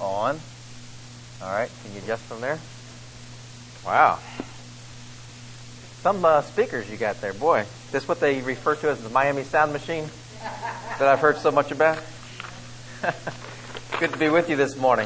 On. All right. Can you adjust from there? Wow. Some speakers you got there. Boy, this is what they refer to as the Miami Sound Machine that I've heard so much about. Good to be with you this morning.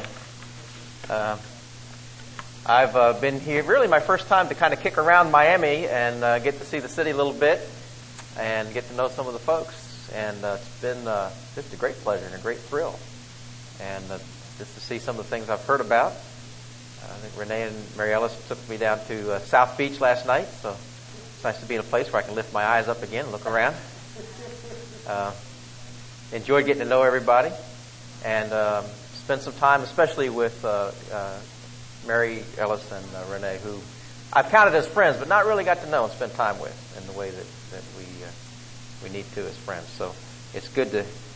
I've been here, really my first time to kind of kick around Miami and get to see the city a little bit and get to know some of the folks. And it's been just a great pleasure and a great thrill. And just to see some of the things I've heard about. I think Renee and Mary Ellis took me down to South Beach last night, so it's nice to be in a place where I can lift my eyes up again and look around. Enjoyed getting to know everybody and spend some time, especially with Mary Ellis and Renee, who I've counted as friends, but not really got to know and spend time with in the way that we need to as friends. So it's good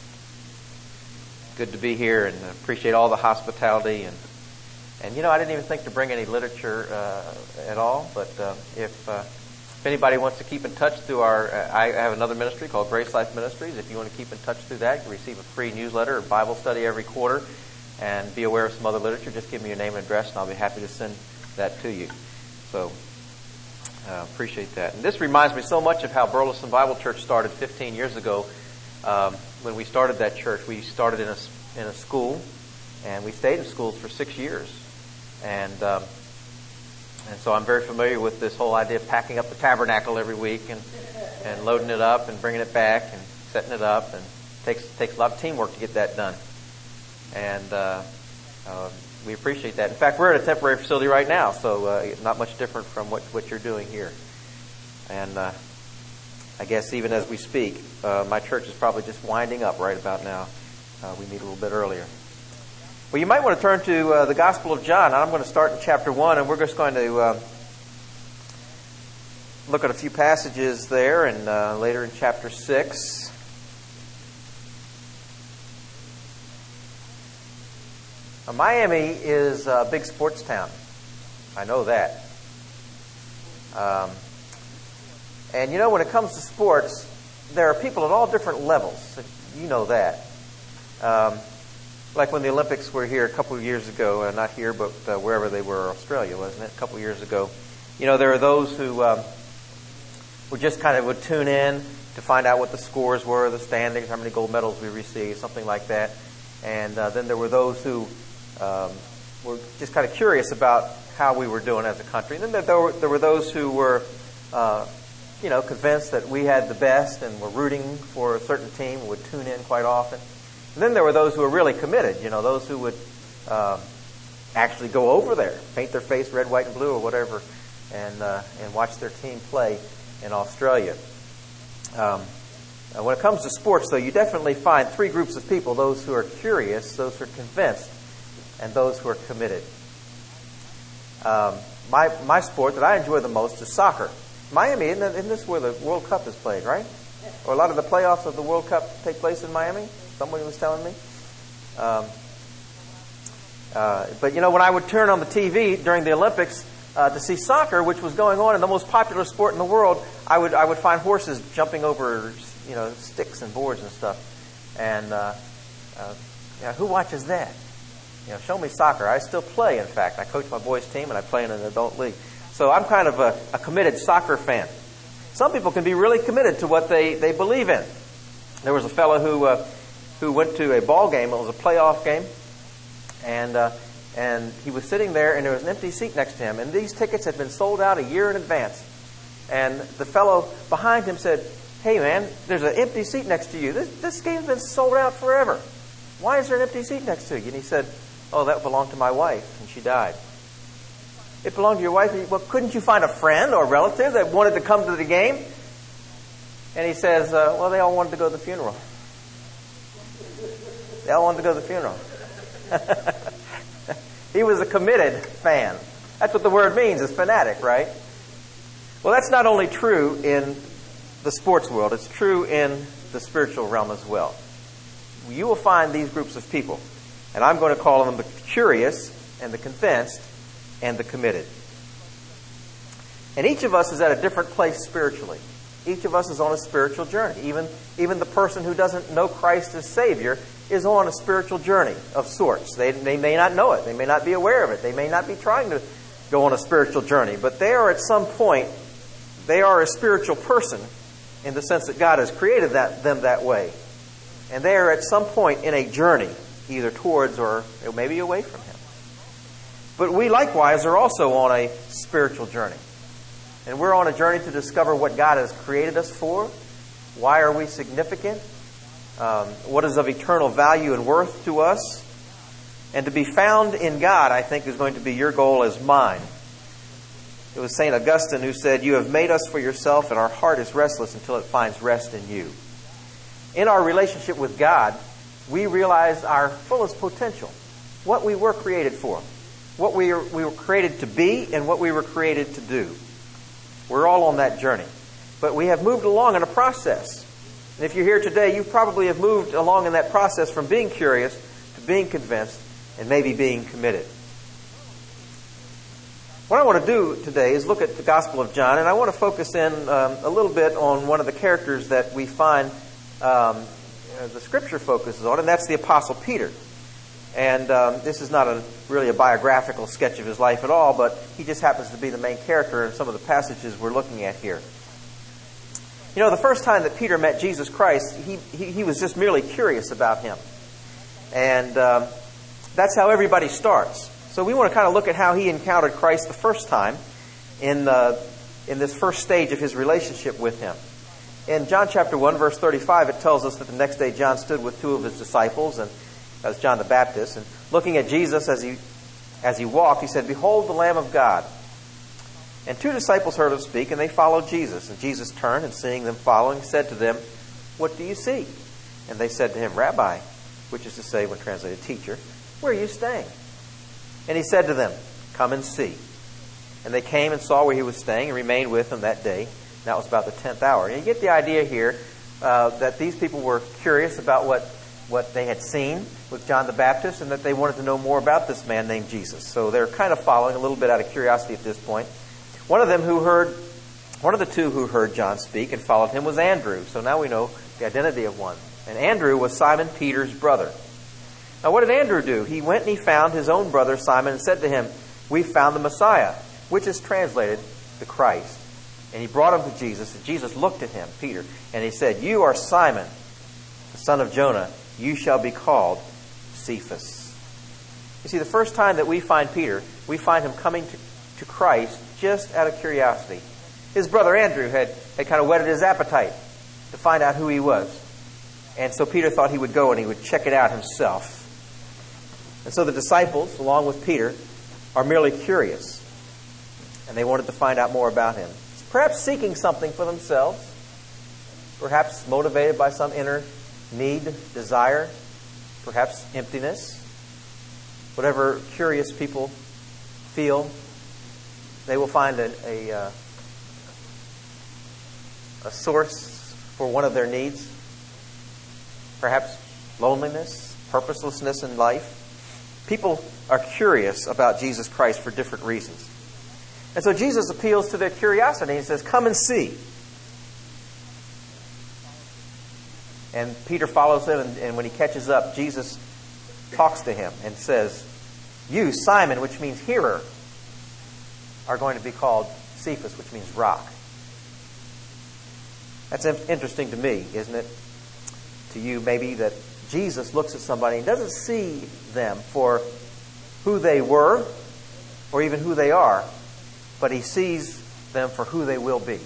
to be here and appreciate all the hospitality and you know, I didn't even think to bring any literature at all, but if anybody wants to keep in touch through I have another ministry called Grace Life Ministries. If you want to keep in touch through that, you can receive a free newsletter or Bible study every quarter and be aware of some other literature. Just give me your name and address and I'll be happy to send that to you. So appreciate that. And this reminds me so much of how Burleson Bible Church started 15 years ago. When we started that church, we started in a school, and we stayed in schools for 6 years. And so I'm very familiar with this whole idea of packing up the tabernacle every week and loading it up and bringing it back and setting it up. And it takes a lot of teamwork to get that done. And we appreciate that. In fact, we're at a temporary facility right now, so not much different from what you're doing here. And I guess even as we speak, my church is probably just winding up right about now. We meet a little bit earlier. Well, you might want to turn to the Gospel of John. I'm going to start in chapter 1, and we're just going to look at a few passages there, and later in chapter 6. Miami is a big sports town. I know that. And you know, when it comes to sports, there are people at all different levels. You know that. Like when the Olympics were here a couple of years ago, not here, but wherever they were, Australia, wasn't it? A couple of years ago. You know, there are those who would just kind of would tune in to find out what the scores were, the standings, how many gold medals we received, something like that. And then there were those who were just kind of curious about how we were doing as a country. And then there were those who were, convinced that we had the best and were rooting for a certain team and would tune in quite often. And then there were those who were really committed, you know, those who would actually go over there, paint their face red, white, and blue or whatever, and watch their team play in Australia. When it comes to sports, though, you definitely find three groups of people: those who are curious, those who are convinced, and those who are committed. My sport that I enjoy the most is soccer. Miami, isn't this where the World Cup is played, right? Or a lot of the playoffs of the World Cup take place in Miami? Somebody was telling me. But, you know, when I would turn on the TV during the Olympics to see soccer, which was going on in the most popular sport in the world, I would find horses jumping over, you know, sticks and boards and stuff. And who watches that? You know, show me soccer. I still play, in fact. I coach my boys' team, and I play in an adult league. So I'm kind of a committed soccer fan. Some people can be really committed to what they believe in. There was a fellow who went to a ball game. It was a playoff game, and he was sitting there, and there was an empty seat next to him. And these tickets had been sold out a year in advance. And the fellow behind him said, "Hey, man, there's an empty seat next to you. This game's been sold out forever. Why is there an empty seat next to you?" And he said, "Oh, that belonged to my wife, and she died." "It belonged to your wife? Well, couldn't you find a friend or a relative that wanted to come to the game?" And he says, "Well, they all wanted to go to the funeral." They all wanted to go to the funeral. He was a committed fan. That's what the word means, is fanatic, right? Well, that's not only true in the sports world. It's true in the spiritual realm as well. You will find these groups of people, and I'm going to call them the curious and the convinced and the committed. And each of us is at a different place spiritually. Each of us is on a spiritual journey. Even the person who doesn't know Christ as Savior is on a spiritual journey of sorts. They may not know it. They may not be aware of it. They may not be trying to go on a spiritual journey. But they are at some point, they are a spiritual person in the sense that God has created them that way. And they are at some point in a journey, either towards or maybe away from Him. But we likewise are also on a spiritual journey. And we're on a journey to discover what God has created us for. Why are we significant? What is of eternal value and worth to us? And to be found in God, I think, is going to be your goal as mine. It was St. Augustine who said, "You have made us for yourself, and our heart is restless until it finds rest in you." In our relationship with God, we realize our fullest potential, what we were created for, what we were created to be, and what we were created to do. We're all on that journey. But we have moved along in a process. And if you're here today, you probably have moved along in that process from being curious to being convinced and maybe being committed. What I want to do today is look at the Gospel of John, and I want to focus in a little bit on one of the characters that we find the Scripture focuses on, and that's the Apostle Peter. And this is not really a biographical sketch of his life at all, but he just happens to be the main character in some of the passages we're looking at here. You know, the first time that Peter met Jesus Christ, he was just merely curious about Him. And that's how everybody starts. So we want to kind of look at how he encountered Christ the first time in this first stage of his relationship with Him. In John chapter 1, verse 35, it tells us that the next day John stood with two of his disciples, and that was John the Baptist, and looking at Jesus as he walked, he said, "Behold the Lamb of God." And two disciples heard him speak, and they followed Jesus. And Jesus turned, and seeing them following, said to them, "What do you seek?" And they said to him, "Rabbi," which is to say, when translated, teacher, "where are you staying?" And he said to them, "Come and see." And they came and saw where he was staying, and remained with him that day. And that was about the 10th hour. And you get the idea here that these people were curious about what they had seen with John the Baptist, and that they wanted to know more about this man named Jesus. So they're kind of following a little bit out of curiosity at this point. One of the two who heard John speak and followed him was Andrew. So now we know the identity of one. And Andrew was Simon Peter's brother. Now what did Andrew do? He went and he found his own brother Simon and said to him, "We found the Messiah," which is translated the Christ. And he brought him to Jesus. And Jesus looked at him, Peter, and he said, "You are Simon, the son of Jonah. You shall be called Cephas." You see, the first time that we find Peter, we find him coming to Christ just out of curiosity. His brother Andrew had kind of whetted his appetite to find out who he was. And so Peter thought he would go and he would check it out himself. And so the disciples, along with Peter, are merely curious. And they wanted to find out more about him. Perhaps seeking something for themselves. Perhaps motivated by some inner need, desire. Perhaps emptiness. Whatever curious people feel, they will find a source for one of their needs. Perhaps loneliness, purposelessness in life. People are curious about Jesus Christ for different reasons. And so Jesus appeals to their curiosity. He says, "Come and see." And Peter follows him, and when he catches up, Jesus talks to him and says, "You, Simon," which means hearer, "are going to be called Cephas," which means rock. That's interesting to me, isn't it? To you, maybe, that Jesus looks at somebody and doesn't see them for who they were or even who they are, but He sees them for who they will be.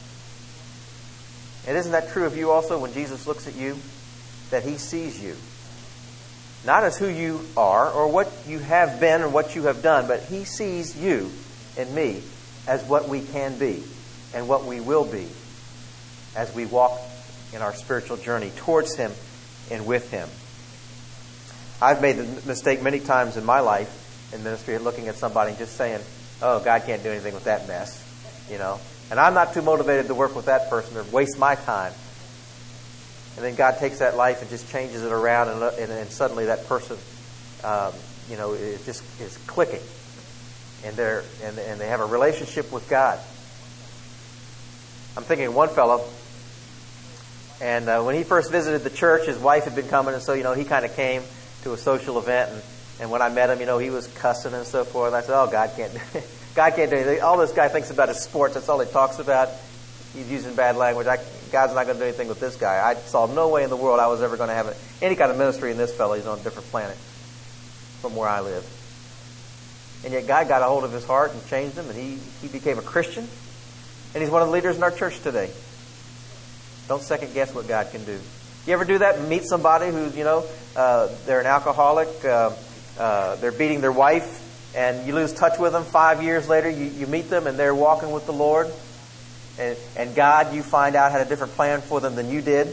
And isn't that true of you also when Jesus looks at you? That He sees you. Not as who you are or what you have been or what you have done, but He sees you and me as what we can be and what we will be as we walk in our spiritual journey towards Him and with Him. I've made the mistake many times in my life in ministry of looking at somebody and just saying, "Oh, God can't do anything with that mess," And I'm not too motivated to work with that person or waste my time. And then God takes that life and just changes it around, and suddenly that person, it just is clicking, and they have a relationship with God. I'm thinking of one fellow And when he first visited the church, his wife had been coming, and so, he kind of came to a social event. And when I met him, he was cussing and so forth. I said, oh, God can't do anything. All this guy thinks about is sports. That's all he talks about. He's using bad language. God's not going to do anything with this guy. I saw no way in the world I was ever going to have any kind of ministry in this fellow. He's on a different planet from where I live. And yet God got a hold of his heart and changed him, and he became a Christian. And he's one of the leaders in our church today. Don't second guess what God can do. You ever do that? Meet somebody who's, they're an alcoholic, they're beating their wife, and you lose touch with them. 5 years later, you meet them, and they're walking with the Lord. And God, you find out, had a different plan for them than you did.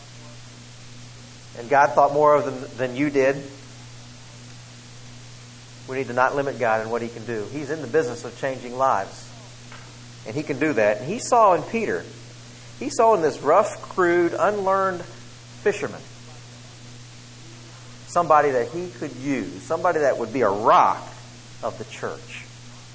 And God thought more of them than you did. We need to not limit God in what He can do. He's in the business of changing lives. And He can do that. And He saw in Peter, He saw in this rough, crude, unlearned fisherman somebody that He could use, somebody that would be a rock of the church.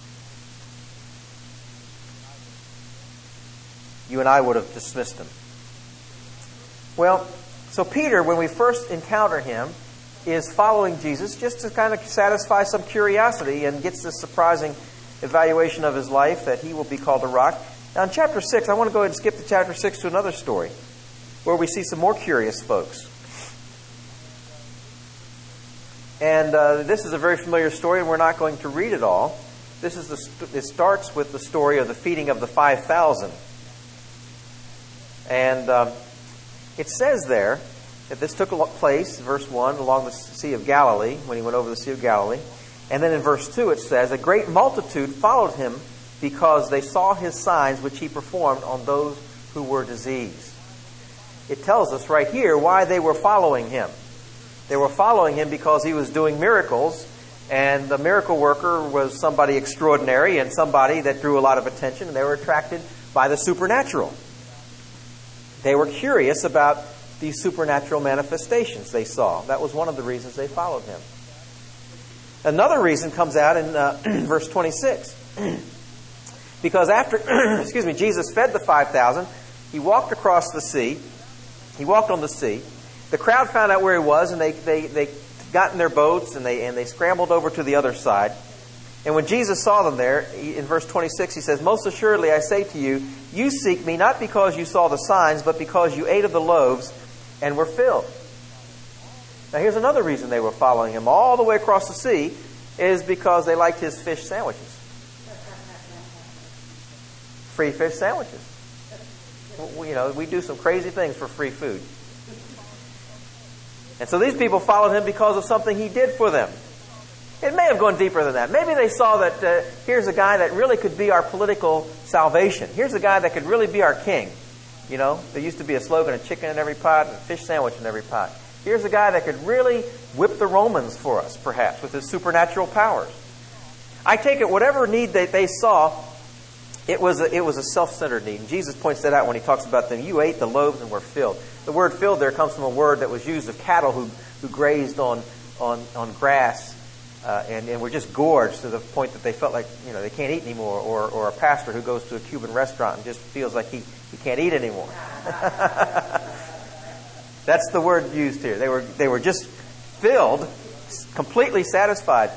You and I would have dismissed him. Well, so Peter, when we first encounter him, is following Jesus just to kind of satisfy some curiosity, and gets this surprising evaluation of his life that he will be called a rock. Now in chapter 6, I want to go ahead and skip to chapter 6 to another story where we see some more curious folks. And this is a very familiar story, and we're not going to read it all. It starts with the story of the feeding of the 5,000. And it says there that this took place, verse 1, along the Sea of Galilee, when he went over the Sea of Galilee. And then in verse 2 it says, a great multitude followed him because they saw his signs which he performed on those who were diseased. It tells us right here why they were following him. They were following him because he was doing miracles, and the miracle worker was somebody extraordinary and somebody that drew a lot of attention, and they were attracted by the supernatural. They were curious about these supernatural manifestations they saw. That was one of the reasons they followed him. Another reason comes out in verse 26. Because after, Jesus fed the 5,000, he walked across the sea. He walked on the sea. The crowd found out where he was, and they got in their boats, and they scrambled over to the other side. And when Jesus saw them there, in verse 26, he says, most assuredly I say to you, you seek me not because you saw the signs, but because you ate of the loaves and were filled. Now here's another reason they were following him all the way across the sea, is because they liked his fish sandwiches. Free fish sandwiches. We do some crazy things for free food. And so these people followed him because of something he did for them. It may have gone deeper than that. Maybe they saw that here's a guy that really could be our political salvation. Here's a guy that could really be our king. There used to be a slogan, a chicken in every pot and a fish sandwich in every pot. Here's a guy that could really whip the Romans for us, perhaps, with his supernatural powers. I take it whatever need that they saw, it was a self-centered need. And Jesus points that out when he talks about them. You ate the loaves and were filled. The word filled there comes from a word that was used of cattle who grazed on grass and were just gorged to the point that they felt like they can't eat anymore. Or a pastor who goes to a Cuban restaurant and just feels like he can't eat anymore. That's the word used here. They were just filled, completely satisfied.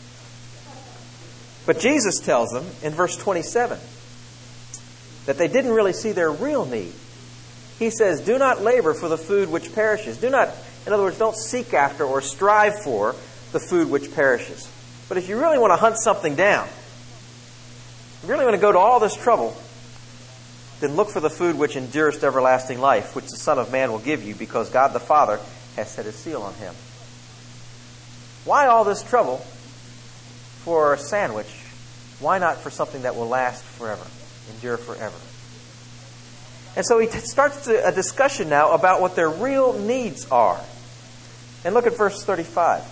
But Jesus tells them in verse 27 that they didn't really see their real need. He says, do not labor for the food which perishes. In other words, don't seek after or strive for the food which perishes. But if you really want to hunt something down, you really want to go to all this trouble, then look for the food which endures to everlasting life, which the Son of Man will give you, because God the Father has set his seal on him. Why all this trouble for a sandwich? Why not for something that will last forever, endure forever? And so he starts a discussion now about what their real needs are. And look at verse 35.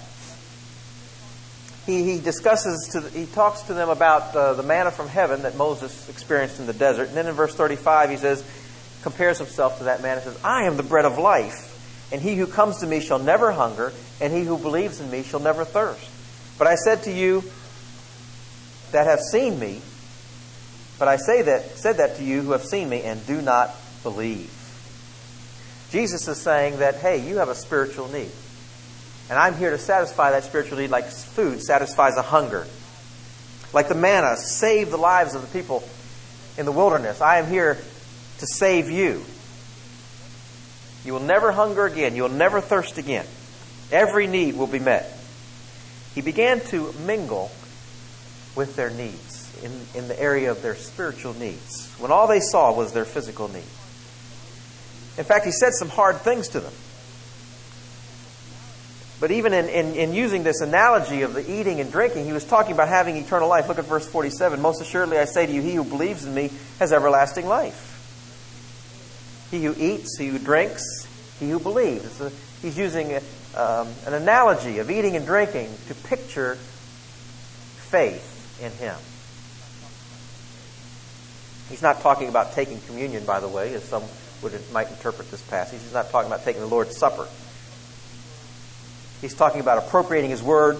He talks to them about the manna from heaven that Moses experienced in the desert. And then in verse 35 he compares himself to that man and says, I am the bread of life, and he who comes to me shall never hunger, and he who believes in me shall never thirst. But I said to you that have seen me, said that to you who have seen me and do not believe. Jesus is saying that, hey, you have a spiritual need. And I'm here to satisfy that spiritual need like food satisfies a hunger. Like the manna saved the lives of the people in the wilderness. I am here to save you. You will never hunger again. You will never thirst again. Every need will be met. He began to mingle with their needs in the area of their spiritual needs, when all they saw was their physical needs. In fact, he said some hard things to them. But even in using this analogy of the eating and drinking, he was talking about having eternal life. Look at verse 47. Most assuredly I say to you, he who believes in me has everlasting life. He who eats, he who drinks, he who believes. He's using an analogy of eating and drinking to picture faith in him. He's not talking about taking communion, by the way, as some might interpret this passage. He's not talking about taking the Lord's Supper. He's talking about appropriating his word,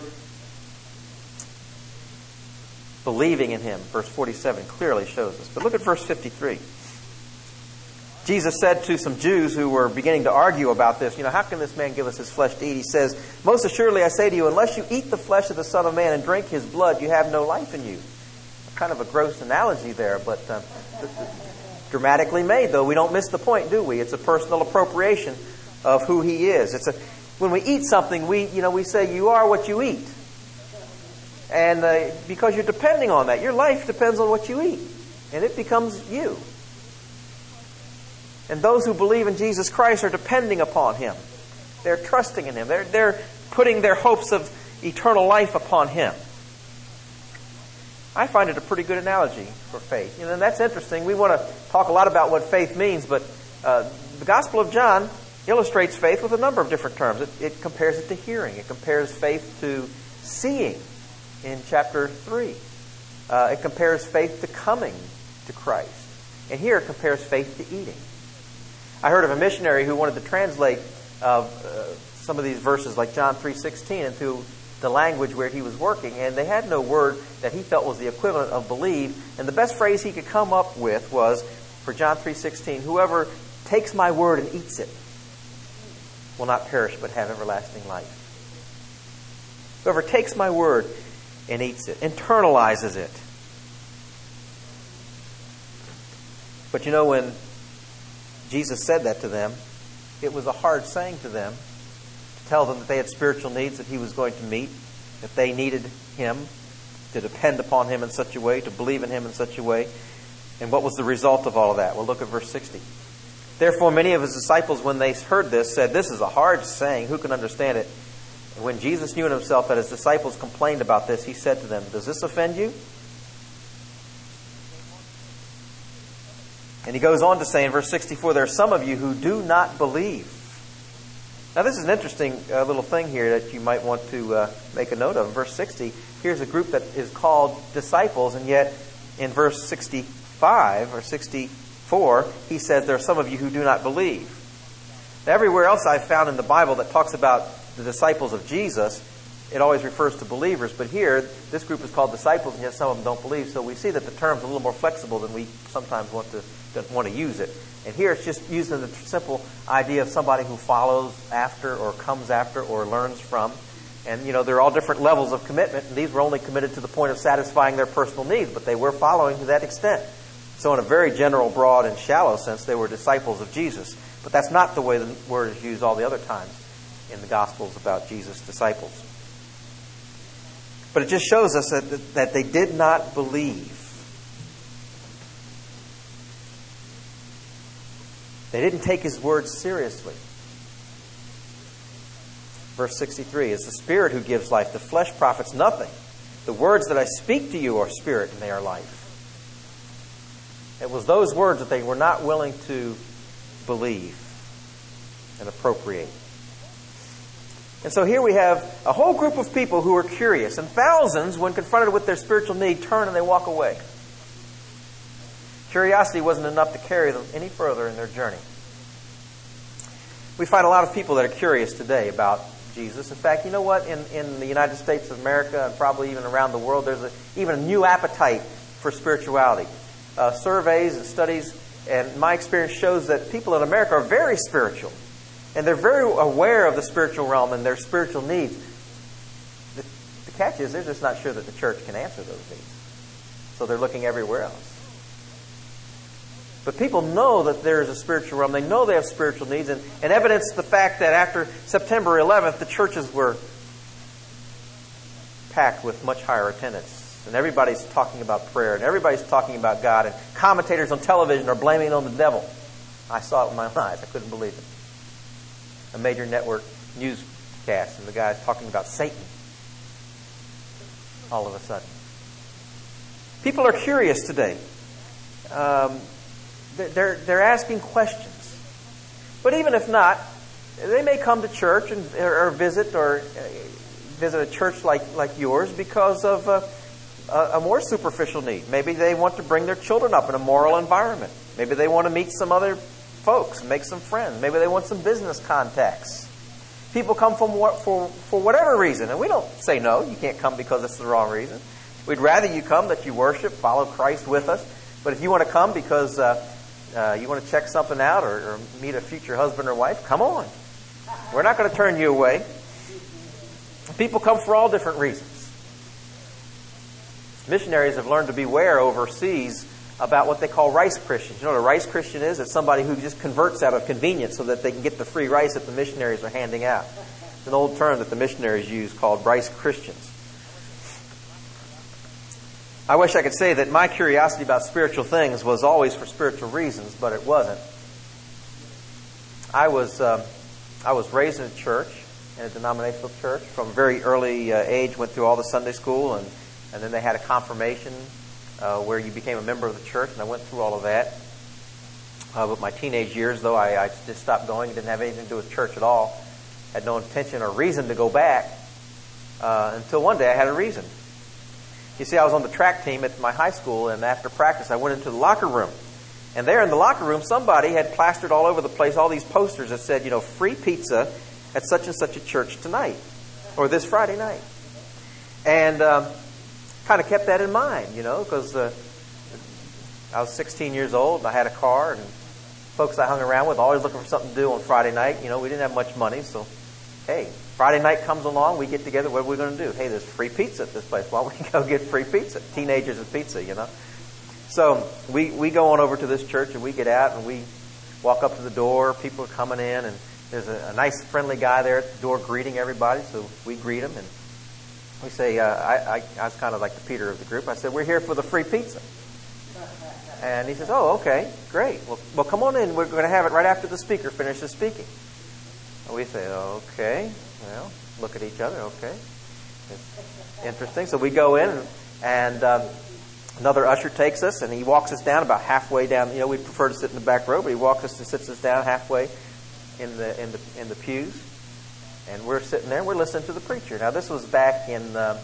believing in him. Verse 47 clearly shows us. But look at verse 53. Jesus said to some Jews who were beginning to argue about this, how can this man give us his flesh to eat? He says, most assuredly I say to you, unless you eat the flesh of the Son of Man and drink his blood, you have no life in you. Kind of a gross analogy there, but dramatically made, though. We don't miss the point, do we? It's a personal appropriation of who he is. When we eat something, we say, you are what you eat. And because you're depending on that. Your life depends on what you eat. And it becomes you. And those who believe in Jesus Christ are depending upon him. They're trusting in him. They're putting their hopes of eternal life upon him. I find it a pretty good analogy for faith. And that's interesting. We want to talk a lot about what faith means, but the Gospel of John illustrates faith with a number of different terms. It compares it to hearing. It compares faith to seeing in chapter 3. It compares faith to coming to Christ. And here it compares faith to eating. I heard of a missionary who wanted to translate some of these verses like John 3:16 into the language where he was working, and they had no word that he felt was the equivalent of believe. And the best phrase he could come up with was, for John 3:16, whoever takes my word and eats it will not perish but have everlasting life. Whoever takes my word and eats it, internalizes it. But when Jesus said that to them, it was a hard saying to them, to tell them that they had spiritual needs that he was going to meet, that they needed him, to depend upon him in such a way, to believe in him in such a way. And what was the result of all of that? Well, look at verse 60. Therefore, many of his disciples, when they heard this, said, this is a hard saying. Who can understand it? And when Jesus knew in himself that his disciples complained about this, he said to them, does this offend you? And he goes on to say in verse 64, there are some of you who do not believe. Now this is an interesting little thing here that you might want to make a note of. In verse 60, here's a group that is called disciples, and yet in verse 65 or 64, he says there are some of you who do not believe. Now, everywhere else I've found in the Bible that talks about the disciples of Jesus, it always refers to believers. But here, this group is called disciples, and yet some of them don't believe. So we see that the term's a little more flexible than we sometimes want to use it. And here it's just using the simple idea of somebody who follows after or comes after or learns from. And, they're all different levels of commitment, and these were only committed to the point of satisfying their personal needs, but they were following to that extent. So in a very general, broad, and shallow sense, they were disciples of Jesus. But that's not the way the word is used all the other times in the Gospels about Jesus' disciples. But it just shows us that they did not believe. They didn't take his words seriously. Verse 63, it's the Spirit who gives life. The flesh profits nothing. The words that I speak to you are spirit and they are life. It was those words that they were not willing to believe and appropriate. And so here we have a whole group of people who are curious, and thousands, when confronted with their spiritual need, turn and they walk away. Curiosity wasn't enough to carry them any further in their journey. We find a lot of people that are curious today about Jesus. In fact, you know what? In the United States of America and probably even around the world, there's even a new appetite for spirituality. Surveys and studies, and my experience shows that people in America are very spiritual. And they're very aware of the spiritual realm and their spiritual needs. The catch is they're just not sure that the church can answer those needs. So they're looking everywhere else. But people know that there is a spiritual realm. They know they have spiritual needs. And evidence the fact that after September 11th, the churches were packed with much higher attendance. And everybody's talking about prayer. And everybody's talking about God. And commentators on television are blaming it on the devil. I saw it with my own eyes. I couldn't believe it. A major network newscast. And the guy's talking about Satan. All of a sudden. People are curious today. They're asking questions. But even if not, they may come to church or visit a church like yours because of a more superficial need. Maybe they want to bring their children up in a moral environment. Maybe they want to meet some other folks and make some friends. Maybe they want some business contacts. People come for whatever reason. And we don't say no, you can't come because it's the wrong reason. We'd rather you come that you worship, follow Christ with us. But if you want to come because you want to check something out or meet a future husband or wife, come on. We're not going to turn you away. People come for all different reasons. Missionaries have learned to beware overseas about what they call rice Christians. You know what a rice Christian is? It's somebody who just converts out of convenience so that they can get the free rice that the missionaries are handing out. It's an old term that the missionaries use called rice Christians. I wish I could say that my curiosity about spiritual things was always for spiritual reasons, but it wasn't. I was raised in a church, in a denominational church. From a very early age, went through all the Sunday school, and then they had a confirmation where you became a member of the church, and I went through all of that. But my teenage years, though, I just stopped going. It didn't have anything to do with church at all. Had no intention or reason to go back until one day I had a reason. You see, I was on the track team at my high school, and after practice, I went into the locker room. And there in the locker room, somebody had plastered all over the place all these posters that said, free pizza at such and such a church tonight, or this Friday night. And kind of kept that in mind, because I was 16 years old, and I had a car, and folks I hung around with always looking for something to do on Friday night. We didn't have much money, so, hey, Friday night comes along, we get together, what are we going to do? Hey, there's free pizza at this place. Why don't we go get free pizza? Teenagers and pizza, So we go on over to this church, and we get out, and we walk up to the door. People are coming in, and there's a nice, friendly guy there at the door greeting everybody, so we greet him, and we say, I was kind of like the Peter of the group. I said, we're here for the free pizza. And he says, oh, okay, great. Well, come on in. We're going to have it right after the speaker finishes speaking. And we say, okay. Well, look at each other. Okay. It's interesting. So we go in, and another usher takes us, and he walks us down about halfway down. We prefer to sit in the back row, but he walks us and sits us down halfway in the pews. And we're sitting there, and we're listening to the preacher. Now, this was back in the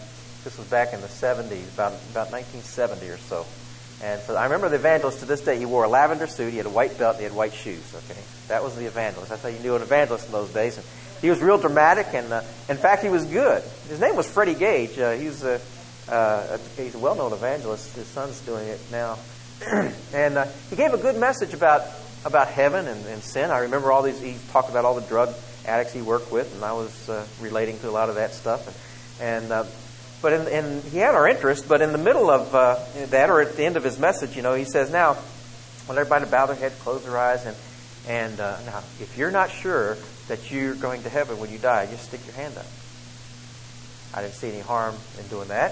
70s, about 1970 or so. And so I remember the evangelist to this day. He wore a lavender suit. He had a white belt. And he had white shoes. Okay, that was the evangelist. That's how you knew an evangelist in those days. And he was real dramatic, and in fact, he was good. His name was Freddie Gage. He's a well-known evangelist. His son's doing it now, and he gave a good message about heaven and sin. I remember all these. He talked about all the drug addicts he worked with, and I was relating to a lot of that stuff. But he had our interest. But in the middle of that, or at the end of his message, he says, "Now, I want everybody to bow their head, close their eyes, and now, if you're not sure that you're going to heaven when you die, just stick your hand up." I didn't see any harm in doing that,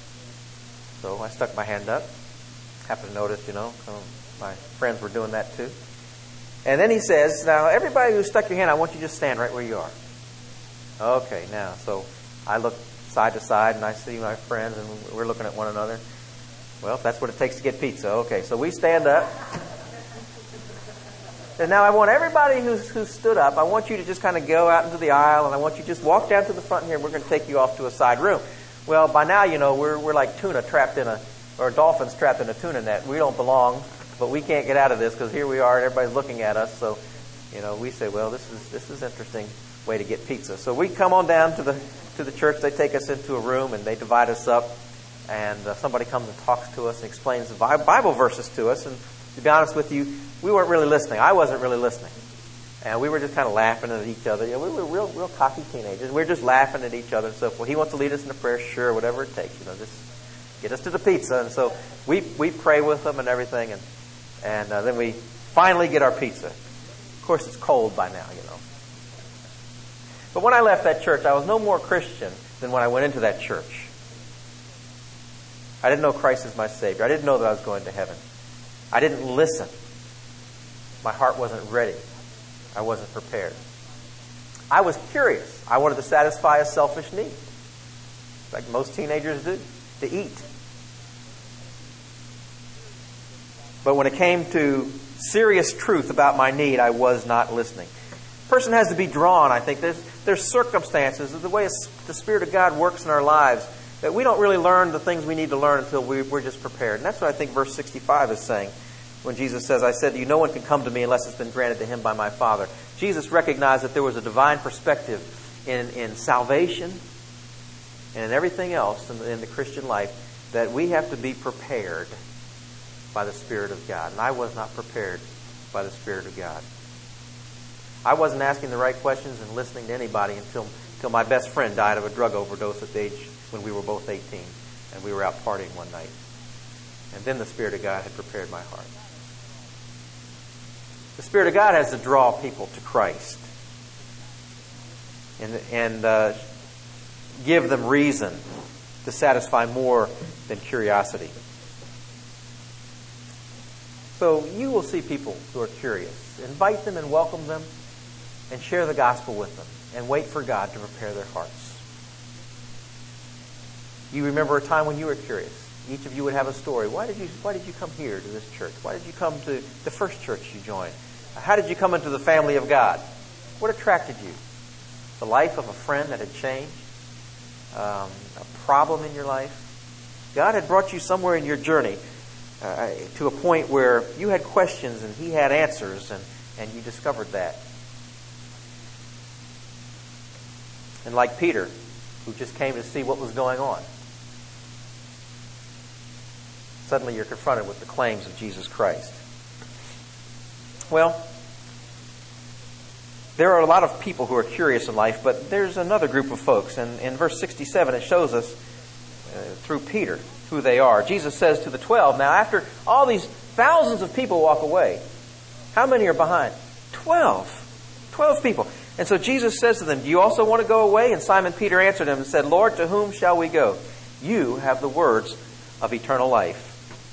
so I stuck my hand up. Happened to notice, some of my friends were doing that too. And then he says, "Now, everybody who stuck your hand, I want you to just stand right where you are." Okay, now, so I look side to side, and I see my friends, and we're looking at one another. Well, that's what it takes to get pizza. Okay, so we stand up. And now I want everybody who stood up, I want you to just kind of go out into the aisle, and I want you to just walk down to the front here, and we're going to take you off to a side room. Well, by now, we're like tuna trapped or dolphins trapped in a tuna net. We don't belong, but we can't get out of this because here we are, and everybody's looking at us. So, we say, well, this is interesting way to get pizza. So we come on down to the church. They take us into a room, and they divide us up, and somebody comes and talks to us and explains the Bible verses to us. And to be honest with you, we weren't really listening. I wasn't really listening. And we were just kind of laughing at each other. We were real cocky teenagers. We were just laughing at each other and so forth. He wants to lead us in a prayer, sure, whatever it takes. Just get us to the pizza. And so we pray with them and everything. And then we finally get our pizza. Of course, it's cold by now, But when I left that church, I was no more Christian than when I went into that church. I didn't know Christ as my Savior. I didn't know that I was going to heaven. I didn't listen. My heart wasn't ready. I wasn't prepared. I was curious. I wanted to satisfy a selfish need, like most teenagers do, to eat. But when it came to serious truth about my need, I was not listening. A person has to be drawn, I think. There's circumstances, the way the Spirit of God works in our lives, that we don't really learn the things we need to learn until we're just prepared. And that's what I think verse 65 is saying. When Jesus says, I said to you, no one can come to me unless it's been granted to him by my Father. Jesus recognized that there was a divine perspective in salvation and in everything else in the Christian life, that we have to be prepared by the Spirit of God. And I was not prepared by the Spirit of God. I wasn't asking the right questions and listening to anybody until my best friend died of a drug overdose at the age when we were both 18. And we were out partying one night. And then the Spirit of God had prepared my heart. The Spirit of God has to draw people to Christ and give them reason to satisfy more than curiosity. So you will see people who are curious. Invite them and welcome them and share the gospel with them and wait for God to prepare their hearts. You remember a time when you were curious. Each of you would have a story. Why did you come here to this church? Why did you come to the first church you joined? How did you come into the family of God? What attracted you? The life of a friend that had changed? A problem in your life? God had brought you somewhere in your journey to a point where you had questions and He had answers, and you discovered that. And like Peter, who just came to see what was going on, suddenly you're confronted with the claims of Jesus Christ. Well, there are a lot of people who are curious in life, but there's another group of folks. And in verse 67, it shows us through Peter who they are. Jesus says to the 12, now after all these thousands of people walk away, how many are behind? 12. 12 people. And so Jesus says to them, do you also want to go away? And Simon Peter answered him and said, Lord, to whom shall we go? You have the words of eternal life.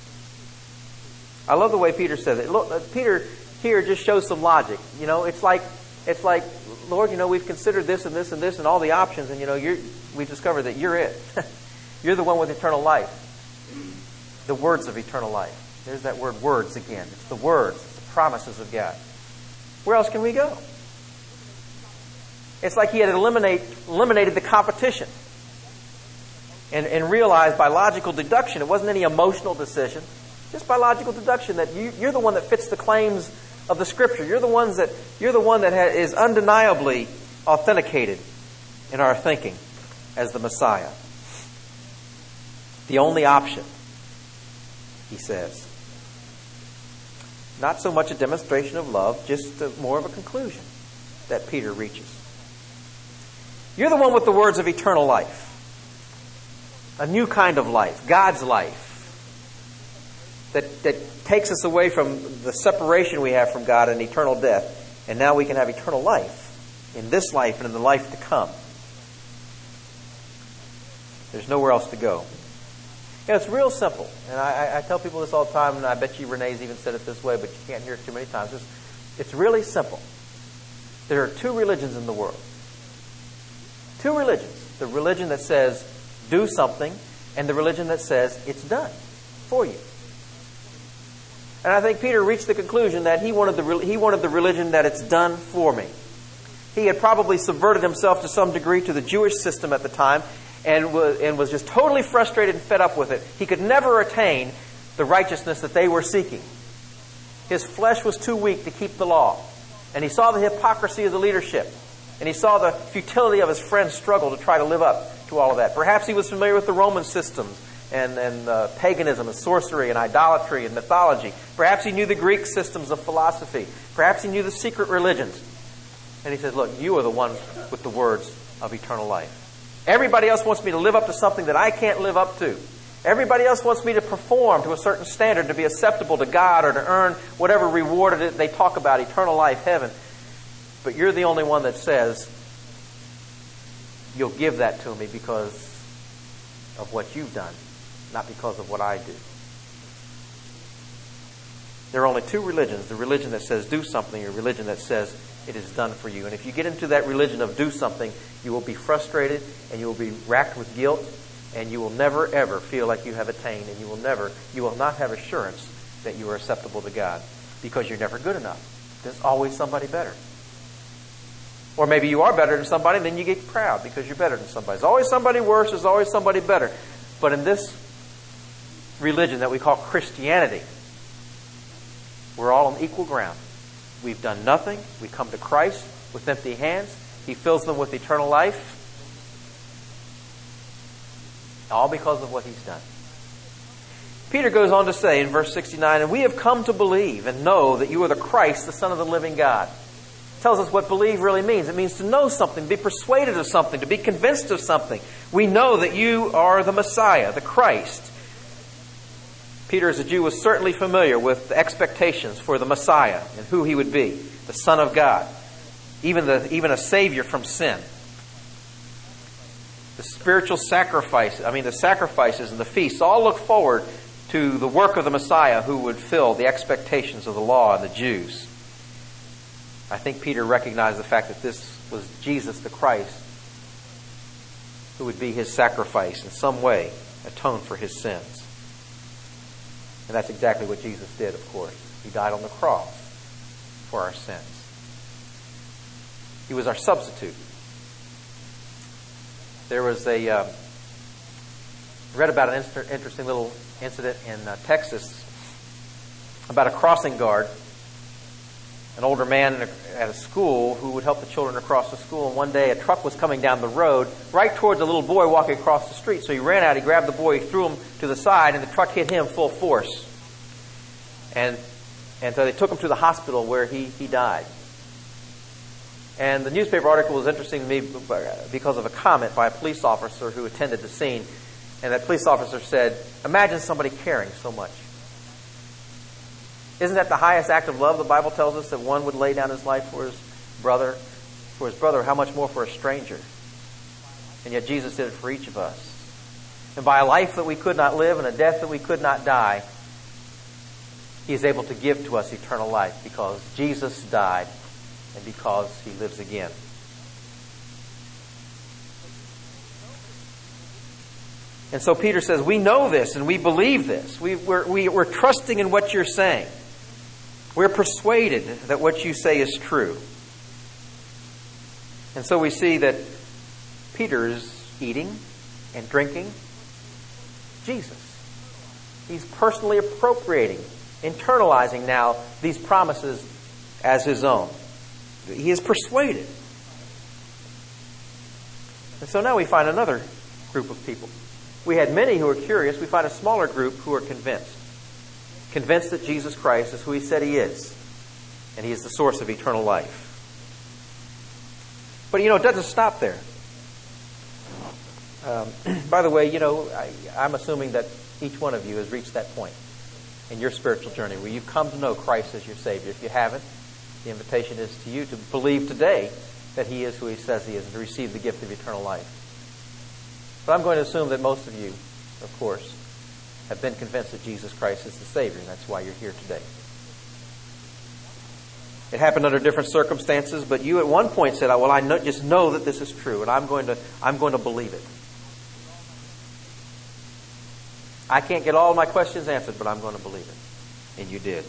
I love the way Peter says it. Look, Peter here just shows some logic. It's like, Lord, we've considered this and this and this and all the options, and we've discovered that you're it. You're the one with eternal life. The words of eternal life. There's that word words again. It's the words, it's the promises of God. Where else can we go? It's like he had eliminated the competition and realized by logical deduction, it wasn't any emotional decision, just by logical deduction that you're the one that fits the claims of the Scripture. You're the one that is undeniably authenticated in our thinking as the Messiah. The only option, he says. Not so much a demonstration of love, just more of a conclusion that Peter reaches. You're the one with the words of eternal life. A new kind of life, God's life. That takes us away from the separation we have from God and eternal death. And now we can have eternal life in this life and in the life to come. There's nowhere else to go. It's real simple. And I tell people this all the time, and I bet you Renee's even said it this way, but you can't hear it too many times. It's really simple. There are two religions in the world. Two religions. The religion that says, do something, and the religion that says, it's done for you. And I think Peter reached the conclusion that he wanted the religion that it's done for me. He had probably subverted himself to some degree to the Jewish system at the time and was just totally frustrated and fed up with it. He could never attain the righteousness that they were seeking. His flesh was too weak to keep the law. And he saw the hypocrisy of the leadership. And he saw the futility of his friend's struggle to try to live up to all of that. Perhaps he was familiar with the Roman systems and paganism and sorcery and idolatry and mythology. Perhaps he knew the Greek systems of philosophy. Perhaps he knew the secret religions. And he says, look, you are the one with the words of eternal life. Everybody else wants me to live up to something that I can't live up to. Everybody else wants me to perform to a certain standard to be acceptable to God or to earn whatever reward it is they talk about, eternal life, heaven. But you're the only one that says, you'll give that to me because of what you've done, not because of what I do. There are only two religions, the religion that says do something, or religion that says it is done for you. And if you get into that religion of do something, you will be frustrated and you will be racked with guilt, and you will never ever feel like you have attained, and you will not have assurance that you are acceptable to God, because you're never good enough. There's always somebody better. Or maybe you are better than somebody, and then you get proud because you're better than somebody. There's always somebody worse, there's always somebody better. But in this religion that we call Christianity, we're all on equal ground. We've done nothing. We come to Christ with empty hands. He fills them with eternal life. All because of what He's done. Peter goes on to say in verse 69, and we have come to believe and know that you are the Christ, the Son of the living God. It tells us what believe really means. It means to know something, to be persuaded of something, to be convinced of something. We know that you are the Messiah, the Christ. Peter, as a Jew, was certainly familiar with the expectations for the Messiah and who He would be, the Son of God, even a Savior from sin. The spiritual sacrifices, the sacrifices and the feasts all look forward to the work of the Messiah who would fill the expectations of the law and the Jews. I think Peter recognized the fact that this was Jesus the Christ who would be His sacrifice in some way, atone for His sins. And that's exactly what Jesus did, of course. He died on the cross for our sins. He was our substitute. There was I read about an interesting little incident in Texas about a crossing guard, an older man at a school who would help the children across the school. And one day a truck was coming down the road right towards a little boy walking across the street. So he ran out, he grabbed the boy, he threw him to the side, and the truck hit him full force. And so they took him to the hospital where he died. And the newspaper article was interesting to me because of a comment by a police officer who attended the scene. And that police officer said, imagine somebody caring so much. Isn't that the highest act of love? The Bible tells us that one would lay down his life for his brother. How much more for a stranger? And yet Jesus did it for each of us. And by a life that we could not live and a death that we could not die, He is able to give to us eternal life because Jesus died and because He lives again. And so Peter says, we know this and we believe this. We're trusting in what you're saying. We're persuaded that what you say is true. And so we see that Peter is eating and drinking Jesus. He's personally appropriating, internalizing now these promises as his own. He is persuaded. And so now we find another group of people. We had many who are curious. We find a smaller group who are convinced. Convinced that Jesus Christ is who He said He is. And He is the source of eternal life. But, it doesn't stop there. By the way, I'm assuming that each one of you has reached that point in your spiritual journey where you've come to know Christ as your Savior. If you haven't, the invitation is to you to believe today that He is who He says He is and to receive the gift of eternal life. But I'm going to assume that most of you, of course, have been convinced that Jesus Christ is the Savior, and that's why you're here today. It happened under different circumstances, but you at one point said, well, I just know that this is true, and I'm going to believe it. I can't get all my questions answered, but I'm going to believe it. And you did.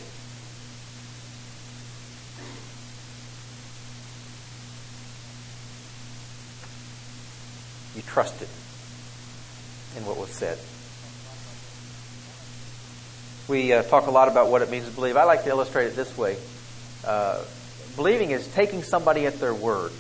You trusted in what was said. We talk a lot about what it means to believe. I like to illustrate it this way. Believing is taking somebody at their word.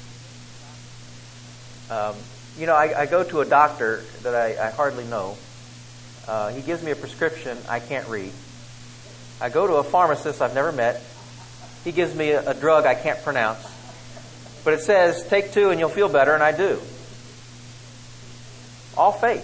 I go to a doctor that I hardly know. He gives me a prescription I can't read. I go to a pharmacist I've never met. He gives me a drug I can't pronounce. But it says, take 2 and you'll feel better, and I do. All faith.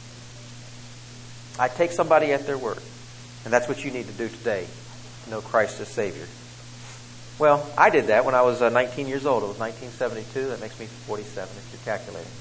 I take somebody at their word. And that's what you need to do today, to know Christ as Savior. Well, I did that when I was 19 years old. It was 1972. That makes me 47 if you're calculating.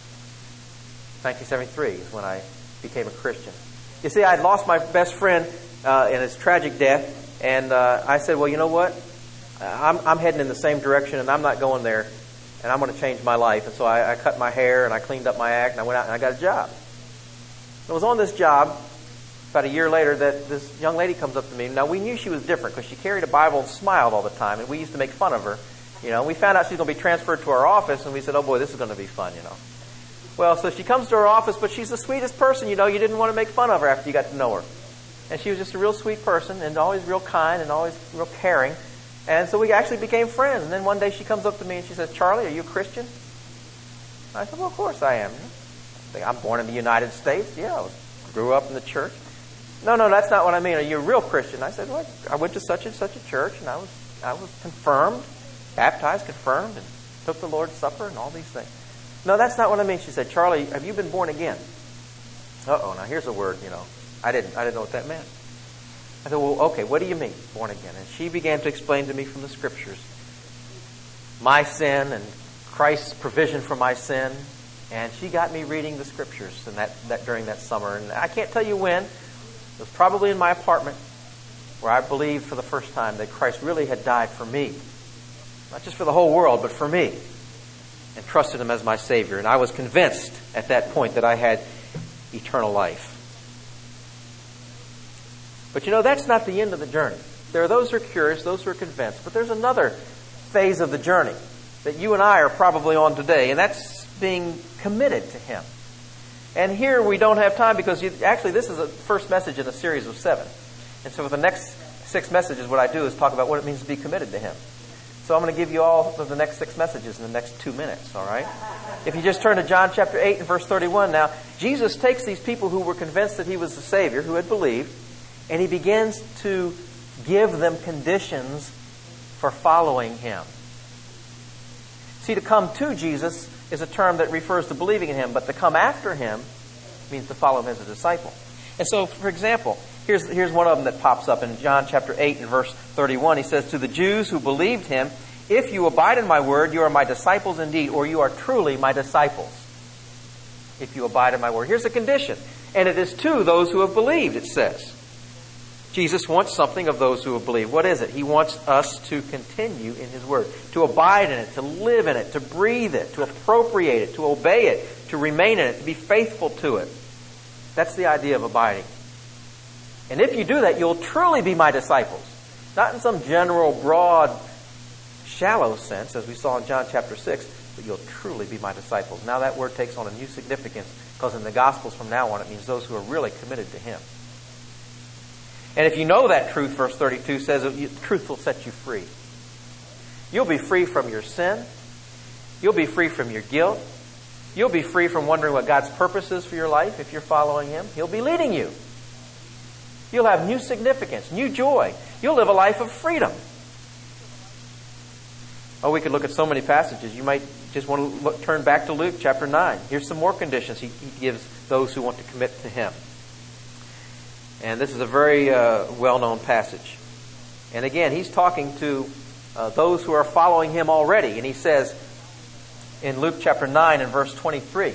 1973 is when I became a Christian. You see, I had lost my best friend in his tragic death, and I said, well, you know what? I'm heading in the same direction, and I'm not going there, and I'm going to change my life. And so I cut my hair, and I cleaned up my act, and I went out and I got a job. I was on this job about a year later that this young lady comes up to me. Now, we knew she was different because she carried a Bible and smiled all the time, and we used to make fun of her. You know, we found out she was going to be transferred to our office, and we said, oh boy, this is going to be fun, you know. Well, so she comes to our office, but she's the sweetest person, you know. You didn't want to make fun of her after you got to know her. And she was just a real sweet person, and always real kind, and always real caring. And so we actually became friends. And then one day she comes up to me and she says, Charlie, are you a Christian? I said, well, of course I am. I'm born in the United States. Yeah, I grew up in the church. No, that's not what I mean. Are you a real Christian? I said, well, I went to such and such a church, and I was confirmed, baptized, confirmed, and took the Lord's Supper and all these things. No, that's not what I mean. She said, Charlie, have you been born again? Uh-oh, now here's a word, you know. I didn't know what that meant. I said, well, okay, what do you mean, born again? And she began to explain to me from the Scriptures my sin and Christ's provision for my sin. And she got me reading the Scriptures and that during that summer. And I can't tell you when. It was probably in my apartment where I believed for the first time that Christ really had died for me. Not just for the whole world, but for me. And trusted Him as my Savior. And I was convinced at that point that I had eternal life. But you know, that's not the end of the journey. There are those who are curious, those who are convinced. But there's another phase of the journey that you and I are probably on today. And that's being committed to Him. And here we don't have time because actually this is the first message in a series of 7. And so for the next 6 messages, what I do is talk about what it means to be committed to Him. So I'm going to give you all of the next 6 messages in the next 2 minutes, all right? If you just turn to John chapter 8 and verse 31 now, Jesus takes these people who were convinced that He was the Savior, who had believed, and He begins to give them conditions for following Him. See, to come to Jesus is a term that refers to believing in Him, but to come after Him means to follow Him as a disciple. And so, for example, here's one of them that pops up in John chapter 8 and verse 31. He says, to the Jews who believed Him, if you abide in my word, you are my disciples indeed, or you are truly my disciples. If you abide in my word. Here's a condition. And it is to those who have believed, it says. Jesus wants something of those who have believed. What is it? He wants us to continue in His word, to abide in it, to live in it, to breathe it, to appropriate it, to obey it, to remain in it, to be faithful to it. That's the idea of abiding. And if you do that, you'll truly be my disciples. Not in some general, broad, shallow sense, as we saw in John chapter 6, but you'll truly be my disciples. Now that word takes on a new significance because in the Gospels from now on, it means those who are really committed to Him. And if you know that truth, verse 32 says, the truth will set you free. You'll be free from your sin. You'll be free from your guilt. You'll be free from wondering what God's purpose is for your life if you're following Him. He'll be leading you. You'll have new significance, new joy. You'll live a life of freedom. Oh, we could look at so many passages. You might just want to turn back to Luke chapter 9. Here's some more conditions He gives those who want to commit to Him. And this is a very well-known passage. And again, He's talking to those who are following Him already. And He says in Luke chapter 9 and verse 23,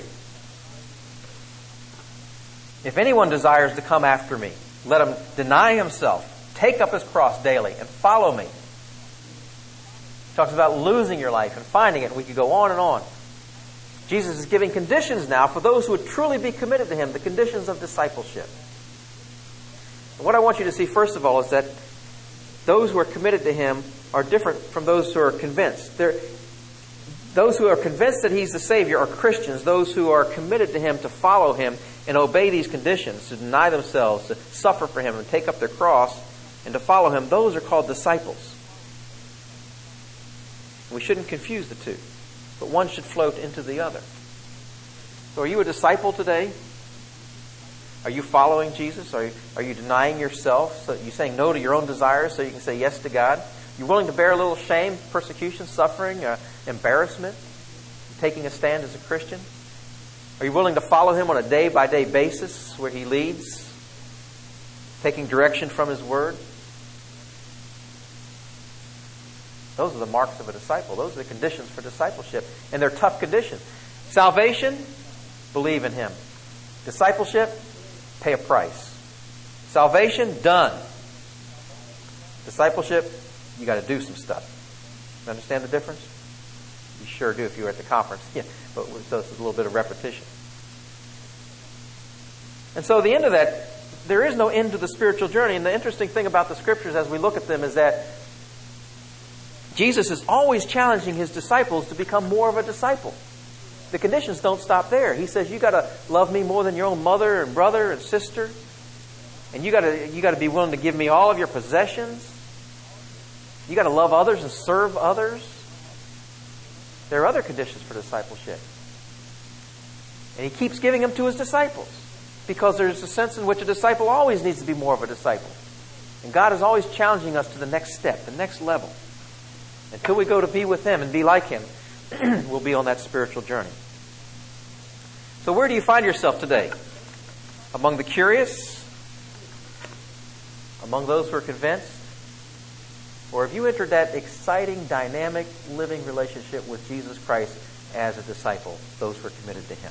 if anyone desires to come after me, let him deny himself, take up his cross daily, and follow me. He talks about losing your life and finding it. We could go on and on. Jesus is giving conditions now for those who would truly be committed to Him, the conditions of discipleship. And what I want you to see, first of all, is that those who are committed to Him are different from those who are convinced. Those who are convinced that He's the Savior are Christians. Those who are committed to Him to follow Him and obey these conditions, to deny themselves, to suffer for Him and take up their cross and to follow Him, those are called disciples. We shouldn't confuse the two, but one should float into the other. So are you a disciple today? Are you following Jesus? Are you denying yourself? So you're saying no to your own desires so you can say yes to God? You willing to bear a little shame, persecution, suffering, embarrassment, taking a stand as a Christian? Are you willing to follow Him on a day-by-day basis where He leads, taking direction from His Word? Those are the marks of a disciple. Those are the conditions for discipleship. And they're tough conditions. Salvation, believe in Him. Discipleship, pay a price. Salvation, done. Discipleship, you got to do some stuff. You understand the difference? You sure do if you were at the conference. Yeah, but so it's a little bit of repetition. And so the end of that, there is no end to the spiritual journey. And the interesting thing about the Scriptures as we look at them is that Jesus is always challenging His disciples to become more of a disciple. The conditions don't stop there. He says, you got to love me more than your own mother and brother and sister. And you got to be willing to give me all of your possessions. You got to love others and serve others. There are other conditions for discipleship. And He keeps giving them to His disciples. Because there's a sense in which a disciple always needs to be more of a disciple. And God is always challenging us to the next step, the next level. Until we go to be with Him and be like Him, we'll be on that spiritual journey. So where do you find yourself today? Among the curious? Among those who are convinced? Or have you entered that exciting, dynamic, living relationship with Jesus Christ as a disciple, those who are committed to Him?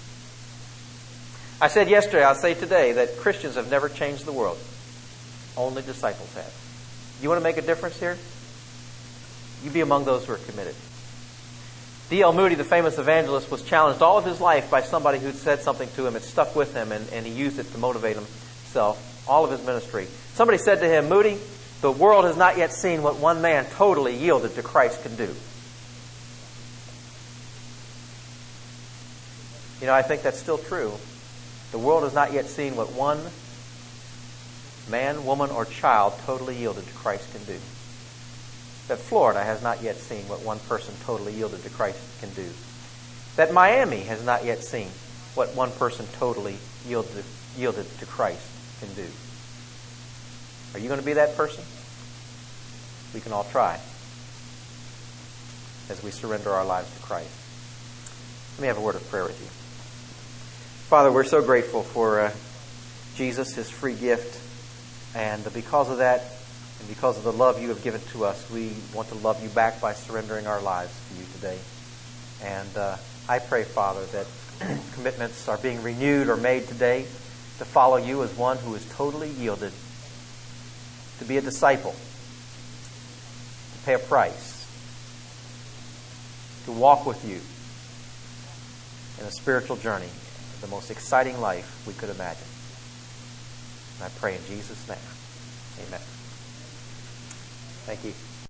I said yesterday, I'll say today, that Christians have never changed the world. Only disciples have. You want to make a difference here? You be among those who are committed. D.L. Moody, the famous evangelist, was challenged all of his life by somebody who said something to him. It stuck with him, and he used it to motivate himself all of his ministry. Somebody said to him, Moody, the world has not yet seen what one man totally yielded to Christ can do. You know, I think that's still true. The world has not yet seen what one man, woman, or child totally yielded to Christ can do. That Florida has not yet seen what one person totally yielded to Christ can do. That Miami has not yet seen what one person totally yielded to Christ can do. Are you going to be that person? We can all try as we surrender our lives to Christ. Let me have a word of prayer with you. Father, we're so grateful for Jesus, His free gift. And because of that, and because of the love You have given to us, we want to love You back by surrendering our lives to You today. And I pray, Father, that commitments are being renewed or made today to follow You as one who is totally yielded, to be a disciple, to pay a price, to walk with You in a spiritual journey, the most exciting life we could imagine. And I pray in Jesus' name. Amen. Thank you.